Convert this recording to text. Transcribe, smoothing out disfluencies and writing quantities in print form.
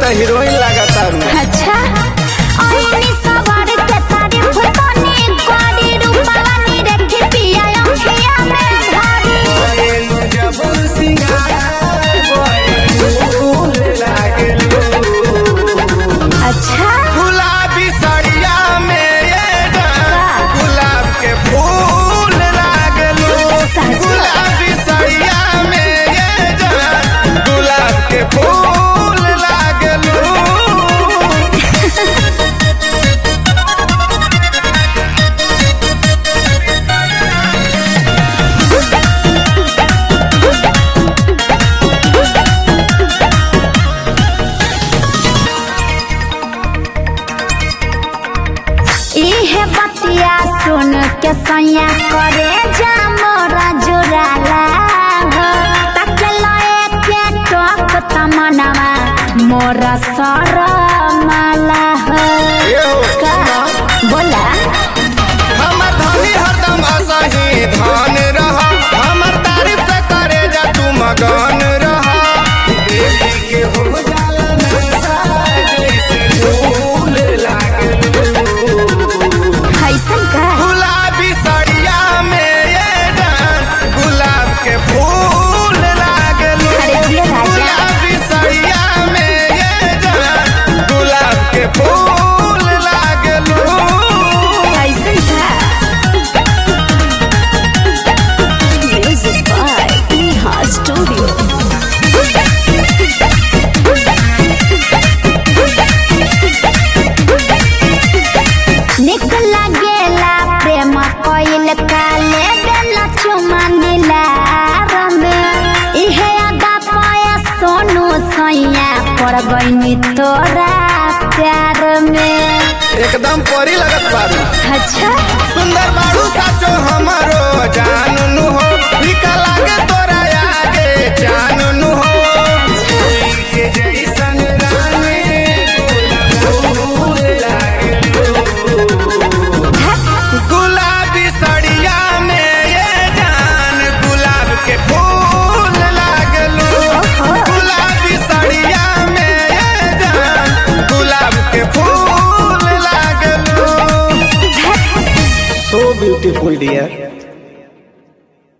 तो हीरोइन लागतारू। अच्छा आईनी सवार के तारीफ तनी गाड़ी रूपानी रखी पिया अखिया में धारी बोलेलू जब सिंगार बोलेलू लागेलू। अच्छा गुलाबी साड़िया में ये जान गुलाब के फूल लागेलू। गुलाबी साड़िया में ये जान गुलाब के फूल लागेलू। इहे बतिया सुन के सैया करे जा मोरा जुराला हो तकला के टोक तमनवा मोरा सरमाला हो का बोला हमर धनी हरदम असही धान रहा। हमर तारीफ से करे जा तू मगन रहा। देखी के हो जाला नशा जैसे फूल लागेलू। कैसन का गुलाबी साड़िया में ये जान गुलाब के फूल लागेलू। अरे दिया राजा गुलाबी साड़िया में ये जान गुलाब के फूल लागेलू। कैसन का म्यूजिक बाय नेहा स्टूडियो निकला गेला प्रेम कोइल काले बेला चुमा नीलार में इहे अदा पाया सोनू सैया पड़ गईनी तोरा प्यार में एकदम परी लगत बारू। अच्छा सुंदर बारू साचो हमारो जानू हो। फीका लागे तोरा आगे जानू हो। के जैसन रानी फूल लागेलू। गुलाबी साड़िया में ये जान गुलाब के फूल लागेलू। गुलाबी साड़िया में ये जान गुलाब के फूल लागेलू। So beautiful dear.